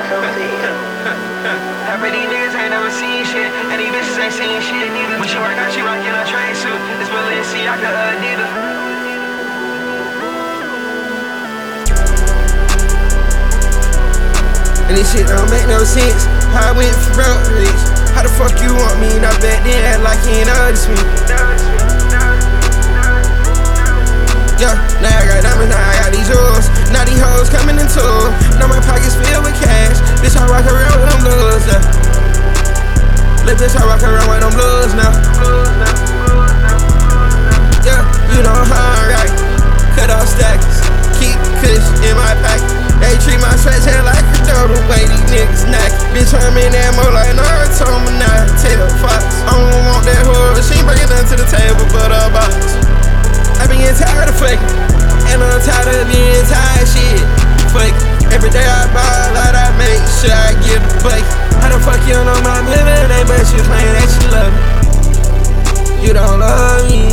Half of these niggas ain't never seen shit, and these bitches ain't seen shit neither. When she work out, she rockin' a train suit. It's Balenciaga, Adidas. And this shit don't make no sense. How I went from broke to rich. How the fuck you want me? Not back then, act like you ain't noticed me. Yeah, now I got diamonds, now I got these jewels. Now these hoes coming in tour. Now my pockets filled with cash. Bitch, I rock around with them blues now. Little bitch, I rock around with them blues now. Yeah, you know how I right. Cut off stacks, keep kush in my pack. They treat my stretch hand like a dope, the way these niggas knack. Bitch, I'm in that mode like Naruto, I'm not Taylor Fox. I don't want that whore, she ain't bringing nothing to the table but a box. I been getting tired of fucking, and I'm tired of being tired of shit. Fuck, every day I ball out, I make sure I get the bucket. How the fuck you don't know my middle name, but you claim that you love me? You don't love me,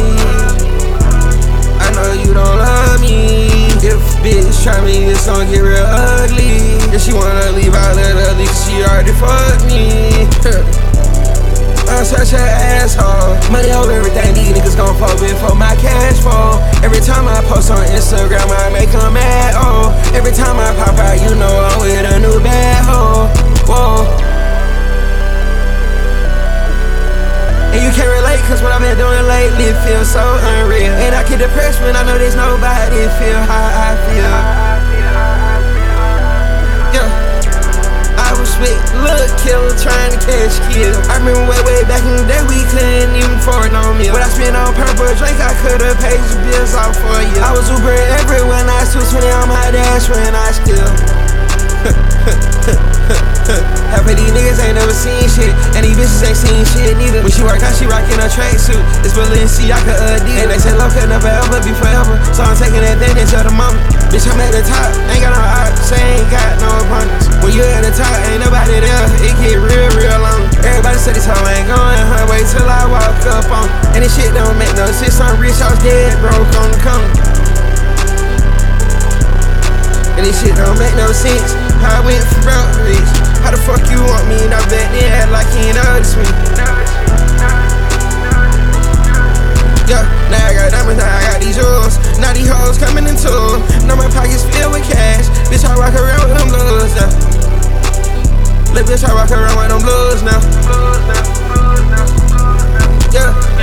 I know you don't love me. If a bitch try me, it's gon' get real ugly. If she wanna leave, I let her leave, cause she already fucked me. I'm such an asshole. Money over everything, these niggas gon' fall before my cash flow. Every time I post on Instagram, I make them mad, oh. Every time I pop out, you know I'm with a new bad hoe. Whoa. And you can't relate, cause what I've been doing lately feels so unreal. And I get depressed when I know there's nobody feel how I feel. Yeah, I was with Lil' Killer trying to catch kill. I remember way back in the day we couldn't even afford no meal. What I spent on purple drink, I could've paid the bills off for you. I was Uber everywhere, and I was 220 on my dash when I still. Half of these niggas ain't never seen shit, and these bitches ain't seen shit neither. When she work out, she rockin' a train suit. It's Balenciaga, Adidas. And they say love can never ever be forever, so I'm taking advantage of the moment. Bitch, I'm at the top, ain't got no odds, ain't got no opponents. When you at the top, ain't nobody there, it get real long. Everybody said this hoe ain't going her way till I walk up on it. And this shit don't make no sense, I'm rich, I was dead broke on the corner. And this shit don't make no sense. How I went from broke to rich. How the fuck you want me? Not back then, act like you ain't noticed me. Yeah, now I got diamonds, now I got these jewels. Now these hoes coming in tour. Now my pockets filled with cash. Bitch, I rock around with them blues now. Little bitch, I rock around with them blues now. Yeah.